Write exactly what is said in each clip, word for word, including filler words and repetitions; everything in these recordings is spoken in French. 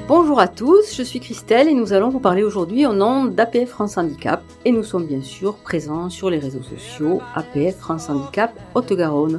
Bonjour à tous, je suis Christelle et nous allons vous parler aujourd'hui au nom d'A P F France Handicap et nous sommes bien sûr présents sur les réseaux sociaux A P F France Handicap Haute-Garonne.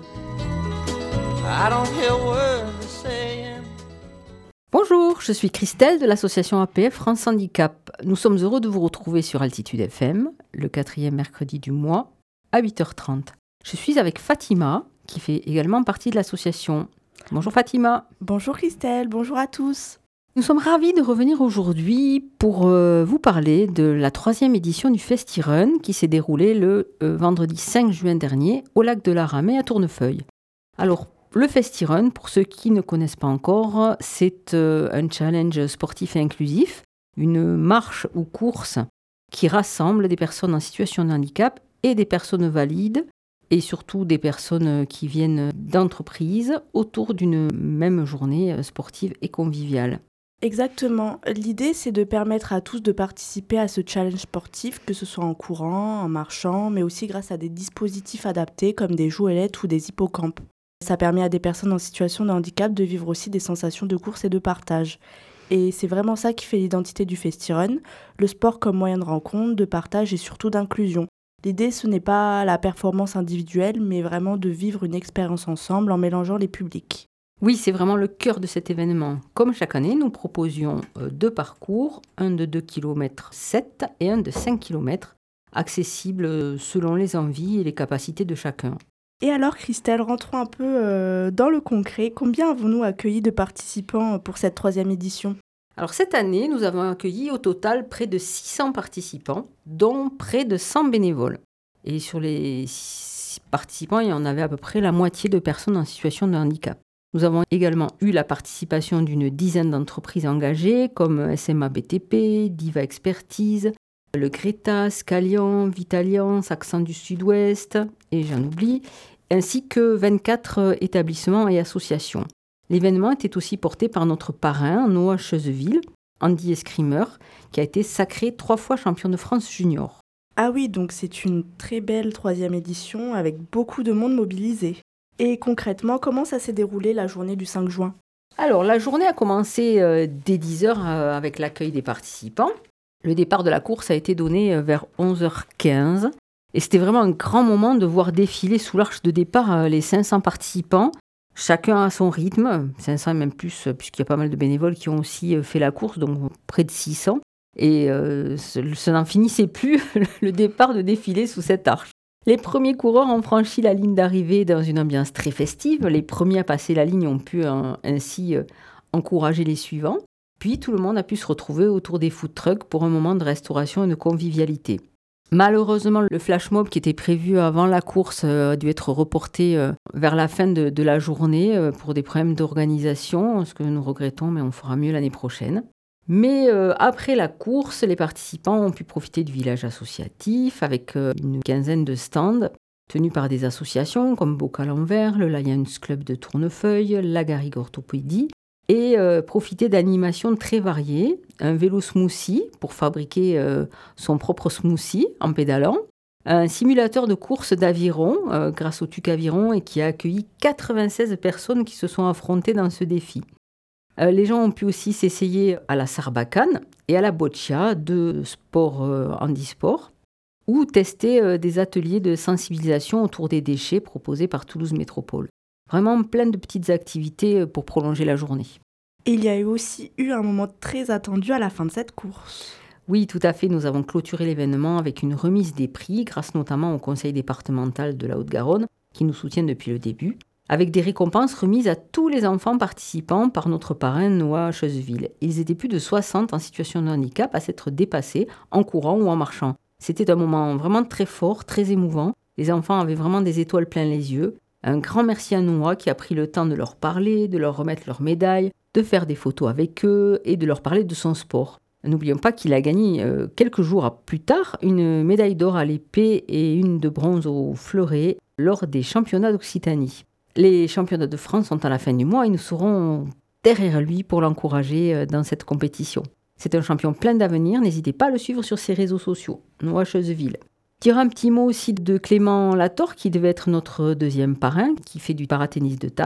Bonjour, je suis Christelle de l'association A P F France Handicap. Nous sommes heureux de vous retrouver sur Altitude F M, le quatrième mercredi du mois, à huit heures trente. Je suis avec Fatima, qui fait également partie de l'association. Bonjour Fatima. Bonjour Christelle, bonjour à tous. Nous sommes ravis de revenir aujourd'hui pour euh, vous parler de la troisième édition du FestiRun qui s'est déroulée le euh, vendredi cinq juin dernier au lac de la Ramée à Tournefeuille. Alors, le FestiRun, pour ceux qui ne connaissent pas encore, c'est euh, un challenge sportif et inclusif, une marche ou course qui rassemble des personnes en situation de handicap et des personnes valides et surtout des personnes qui viennent d'entreprises autour d'une même journée sportive et conviviale. Exactement. L'idée, c'est de permettre à tous de participer à ce challenge sportif, que ce soit en courant, en marchant, mais aussi grâce à des dispositifs adaptés comme des jouelettes ou des hippocampes. Ça permet à des personnes en situation de handicap de vivre aussi des sensations de course et de partage. Et c'est vraiment ça qui fait l'identité du FestiRun, le sport comme moyen de rencontre, de partage et surtout d'inclusion. L'idée, ce n'est pas la performance individuelle, mais vraiment de vivre une expérience ensemble en mélangeant les publics. Oui, c'est vraiment le cœur de cet événement. Comme chaque année, nous proposions deux parcours, un de deux virgule sept kilomètres et un de cinq kilomètres, accessibles selon les envies et les capacités de chacun. Et alors Christelle, rentrons un peu euh, dans le concret. Combien avons-nous accueilli de participants pour cette troisième édition ? Alors cette année, nous avons accueilli au total près de six cents participants, dont près de cent bénévoles. Et sur les participants, il y en avait à peu près la moitié de personnes en situation de handicap. Nous avons également eu la participation d'une dizaine d'entreprises engagées comme S M A B T P, Diva Expertise, le Greta, Scalian, Vitaliance, Accent du Sud-Ouest, et j'en oublie, ainsi que vingt-quatre établissements et associations. L'événement était aussi porté par notre parrain, Noah Chezeville, Andy Escrimeur, qui a été sacré trois fois champion de France junior. Ah oui, donc c'est une très belle troisième édition avec beaucoup de monde mobilisé. Et concrètement, comment ça s'est déroulé la journée du cinq juin ? Alors, la journée a commencé euh, dès dix heures euh, avec l'accueil des participants. Le départ de la course a été donné euh, vers onze heures quinze. Et c'était vraiment un grand moment de voir défiler sous l'arche de départ euh, les cinq cents participants, chacun à son rythme, cinq cents et même plus, euh, puisqu'il y a pas mal de bénévoles qui ont aussi euh, fait la course, donc près de six cents. Et euh, ça n'en finissait plus le départ de défiler sous cette arche. Les premiers coureurs ont franchi la ligne d'arrivée dans une ambiance très festive. Les premiers à passer la ligne ont pu hein, ainsi euh, encourager les suivants. Puis tout le monde a pu se retrouver autour des food trucks pour un moment de restauration et de convivialité. Malheureusement, le flash mob qui était prévu avant la course euh, a dû être reporté euh, vers la fin de, de la journée euh, pour des problèmes d'organisation, ce que nous regrettons, mais on fera mieux l'année prochaine. Mais euh, après la course, les participants ont pu profiter du village associatif avec euh, une quinzaine de stands tenus par des associations comme Bocal en Verre, le Lions Club de Tournefeuille, la Garrigue Orthopédie et euh, profiter d'animations très variées, un vélo smoothie pour fabriquer euh, son propre smoothie en pédalant, un simulateur de course d'aviron euh, grâce au T U C Aviron et qui a accueilli quatre-vingt-seize personnes qui se sont affrontées dans ce défi. Euh, les gens ont pu aussi s'essayer à la sarbacane et à la boccia, deux sports euh, handisport, ou tester euh, des ateliers de sensibilisation autour des déchets proposés par Toulouse Métropole. Vraiment plein de petites activités pour prolonger la journée. Et il y a eu aussi eu un moment très attendu à la fin de cette course. Oui, tout à fait. Nous avons clôturé l'événement avec une remise des prix, grâce notamment au conseil départemental de la Haute-Garonne, qui nous soutient depuis le début, avec des récompenses remises à tous les enfants participants par notre parrain Noah Chezeville. Ils étaient plus de soixante en situation de handicap à s'être dépassés en courant ou en marchant. C'était un moment vraiment très fort, très émouvant. Les enfants avaient vraiment des étoiles plein les yeux. Un grand merci à Noah qui a pris le temps de leur parler, de leur remettre leurs médailles, de faire des photos avec eux et de leur parler de son sport. N'oublions pas qu'il a gagné euh, quelques jours plus tard une médaille d'or à l'épée et une de bronze au fleuret lors des championnats d'Occitanie. Les championnats de France sont à la fin du mois et nous serons derrière lui pour l'encourager dans cette compétition. C'est un champion plein d'avenir, n'hésitez pas à le suivre sur ses réseaux sociaux. Noah Chezeville. Dire un petit mot aussi de Clément Lator qui devait être notre deuxième parrain, qui fait du paratennis de table,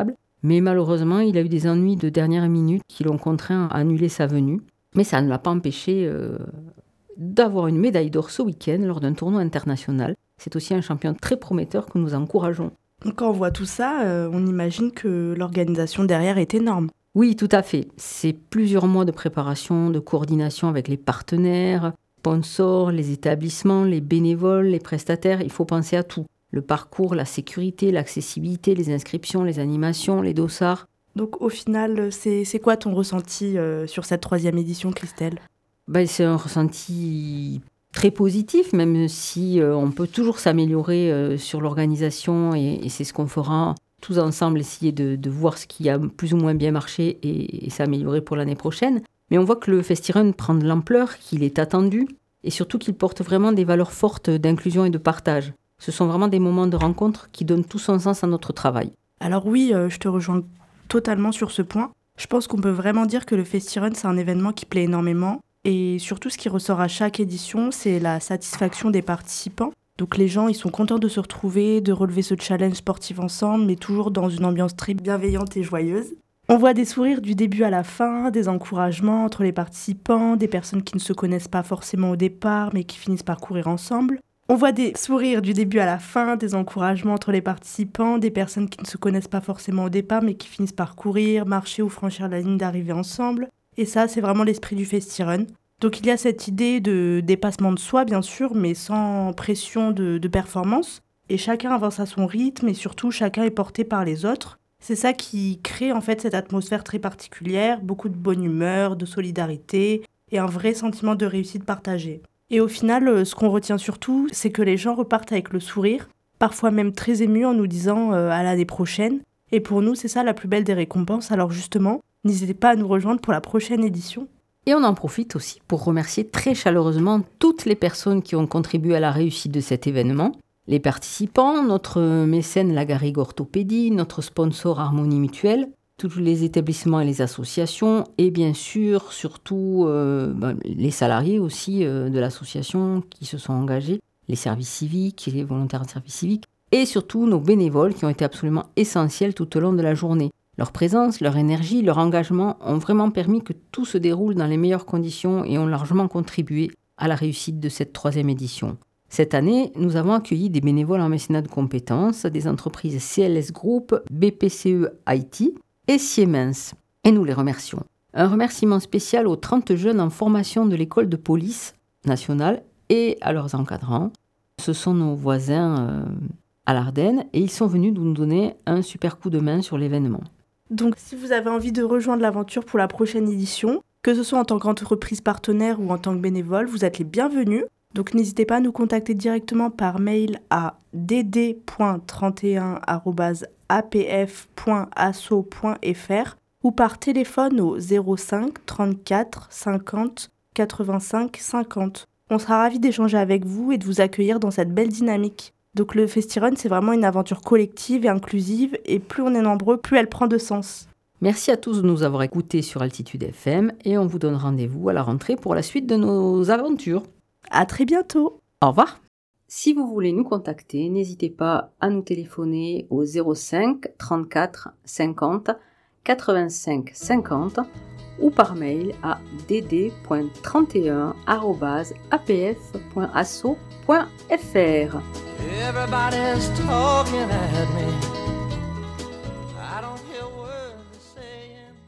Mais malheureusement, il a eu des ennuis de dernière minute qui l'ont contraint à annuler sa venue. Mais ça ne l'a pas empêché euh, d'avoir une médaille d'or ce week-end lors d'un tournoi international. C'est aussi un champion très prometteur que nous encourageons. Donc quand on voit tout ça, euh, on imagine que l'organisation derrière est énorme. Oui, tout à fait. C'est plusieurs mois de préparation, de coordination avec les partenaires, sponsors, les établissements, les bénévoles, les prestataires. Il faut penser à tout. Le parcours, la sécurité, l'accessibilité, les inscriptions, les animations, les dossards. Donc au final, c'est, c'est quoi ton ressenti euh, sur cette troisième édition, Christelle ? Ben, c'est un ressenti très positif, même si euh, on peut toujours s'améliorer euh, sur l'organisation et, et c'est ce qu'on fera tous ensemble, essayer de, de voir ce qui a plus ou moins bien marché et, et s'améliorer pour l'année prochaine. Mais on voit que le FestiRun prend de l'ampleur, qu'il est attendu et surtout qu'il porte vraiment des valeurs fortes d'inclusion et de partage. Ce sont vraiment des moments de rencontre qui donnent tout son sens à notre travail. Alors oui, euh, je te rejoins totalement sur ce point. Je pense qu'on peut vraiment dire que le FestiRun, c'est un événement qui plaît énormément. Et surtout, ce qui ressort à chaque édition, c'est la satisfaction des participants. Donc les gens, ils sont contents de se retrouver, de relever ce challenge sportif ensemble, mais toujours dans une ambiance très bienveillante et joyeuse. On voit des sourires du début à la fin, des encouragements entre les participants, des personnes qui ne se connaissent pas forcément au départ, mais qui finissent par courir ensemble. On voit des sourires du début à la fin, des encouragements entre les participants, des personnes qui ne se connaissent pas forcément au départ, mais qui finissent par courir, marcher ou franchir la ligne d'arrivée ensemble. Et ça, c'est vraiment l'esprit du FestiRun. Donc il y a cette idée de dépassement de soi, bien sûr, mais sans pression de, de performance. Et chacun avance à son rythme et surtout, chacun est porté par les autres. C'est ça qui crée en fait cette atmosphère très particulière, beaucoup de bonne humeur, de solidarité et un vrai sentiment de réussite partagée. Et au final, ce qu'on retient surtout, c'est que les gens repartent avec le sourire, parfois même très émus en nous disant euh, à l'année prochaine. Et pour nous, c'est ça la plus belle des récompenses. Alors justement, n'hésitez pas à nous rejoindre pour la prochaine édition. Et on en profite aussi pour remercier très chaleureusement toutes les personnes qui ont contribué à la réussite de cet événement. Les participants, notre mécène La Garrigue Orthopédie, notre sponsor Harmonie Mutuelle, tous les établissements et les associations, et bien sûr, surtout euh, ben, les salariés aussi euh, de l'association qui se sont engagés, les services civiques, les volontaires de service civique, et surtout nos bénévoles qui ont été absolument essentiels tout au long de la journée. Leur présence, leur énergie, leur engagement ont vraiment permis que tout se déroule dans les meilleures conditions et ont largement contribué à la réussite de cette troisième édition. Cette année, nous avons accueilli des bénévoles en mécénat de compétences, des entreprises C L S Group, B P C E I T et Siemens. Et nous les remercions. Un remerciement spécial aux trente jeunes en formation de l'école de police nationale et à leurs encadrants. Ce sont nos voisins euh, à l'Ardenne et ils sont venus nous donner un super coup de main sur l'événement. Donc si vous avez envie de rejoindre l'aventure pour la prochaine édition, que ce soit en tant qu'entreprise partenaire ou en tant que bénévole, vous êtes les bienvenus. Donc n'hésitez pas à nous contacter directement par mail à d d point trente et un arobase a p f point asso point f r ou par téléphone au zéro cinq trente-quatre cinquante quatre-vingt-cinq cinquante. On sera ravis d'échanger avec vous et de vous accueillir dans cette belle dynamique. Donc le FestiRun, c'est vraiment une aventure collective et inclusive, et plus on est nombreux, plus elle prend de sens. Merci à tous de nous avoir écoutés sur Altitude F M et on vous donne rendez-vous à la rentrée pour la suite de nos aventures. À très bientôt. Au revoir. Si vous voulez nous contacter, n'hésitez pas à nous téléphoner au zéro cinq trente-quatre cinquante quatre-vingt-cinq cinquante ou par mail à d d point trente et un arobase a p f point asso point f r. Everybody's talking at me.